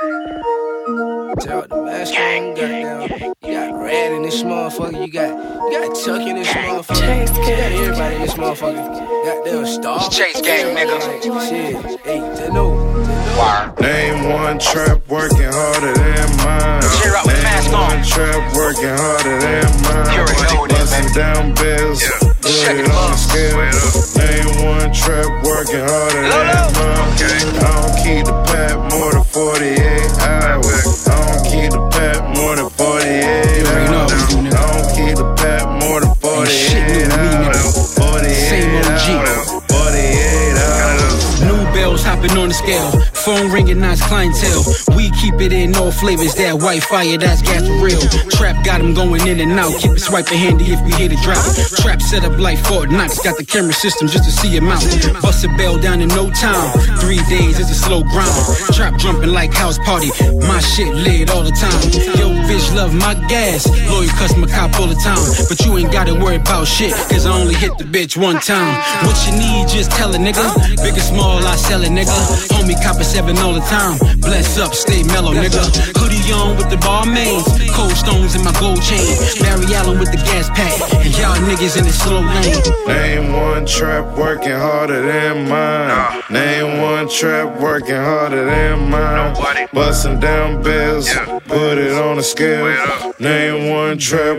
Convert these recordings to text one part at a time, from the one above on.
Tell the mask on, goddamn. You got Red in this motherfucker. You got Chuck in this motherfucker. You got everybody in this motherfucker. Goddamn Star. Chase gang, nigga. Shit, hey, Tano. Name one trap working harder than mine. Name one trap working harder than mine. Bustin' down bills, put it on the scale. Name one trap working harder than mine. I don't keep the pack more than 48 hours. I don't keep the pack more than 48 hours. I don't keep the pack more than 48 hours. 48 hours. 48 hours. New bells hopping on the scale. Phone ringing, nice clientele. We keep it in all flavors. That white fire, that's gas for real. Trap got them going in and out. Keep it swiping handy if we hit a drop. Trap set up like Fort Knox. Got the camera system just to see him out. Bust a bell down in no time. 3 days, it's a slow grind. Trap jumping like house party. My shit lit all the time. Yo, bitch love my gas. Loyal customer cop all the time. But you ain't gotta worry about shit, cause I only hit the bitch one time. What you need, just tell a nigga. Big or small, I sell it, nigga. Homie cop a 7 all the time. Bless up, stay mellow, nigga. Hoodie on with the bar mains. Cold stones in my gold chain. Barry Allen with the gas pack. And y'all niggas in the slow lane. Name one trap working harder than mine. Name one trap working harder than mine. Bustin' down bills, put it on the scale. Name one trap.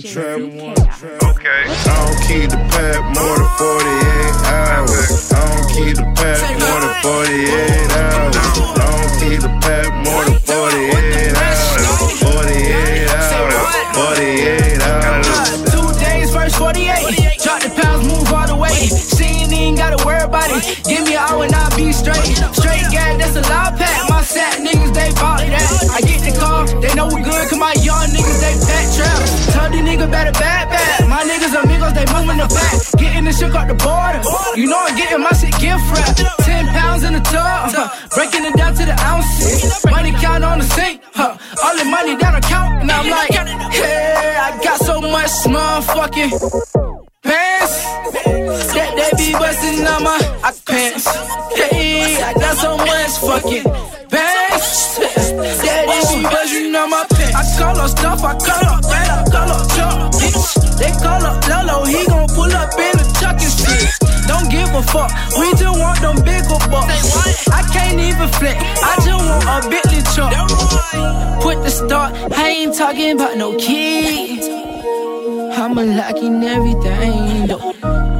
Okay. I don't keep the pack more than 48 hours. I don't keep the pack more than 48 hours. I don't keep the pack more than 48 hours. 48 hours. 48 hours. 2 days, first 48. Drop the pounds, move all the way. She ain't even gotta worry about it. Give me an hour and I'll be straight. Straight gas, that's a loud pack. My sad niggas, they bought that. I get the car, they know we good, cause my young niggas, they pack traps. Tell these niggas better bad. My niggas amigos, they moving the back. Getting the shit out the border. You know I'm getting my shit gift wrapped. 10 pounds in the tub. Breaking it down to the ounces. Money count on the sink. All the money down account. And I'm like, hey, I got so much motherfucking pants that they be busting on my pants. Hey, I got so much fucking pants that they be busting on my pants. I call up stuff, I call up red, I call up Chuck, bitch. They call up Lolo, he gon' pull up in a truck and shit. Don't give a fuck, we just want them bigger bucks. I can't even flip, I just want a Bentley truck. Put the start, I ain't talking about no kids. I'm unlocking everything, though.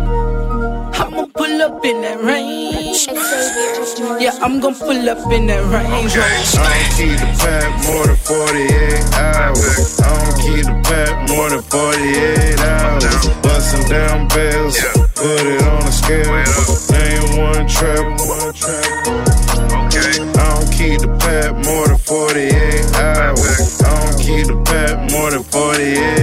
I'ma pull up in that range. Yeah, I'm gon' pull up in that range. I don't keep the pack more than 48 hours. I don't keep the pack more than 48 hours. Bustin' down bills, put it on the scale. Name one trap. I don't keep the pack more than 48 hours. I don't keep the pack more than 48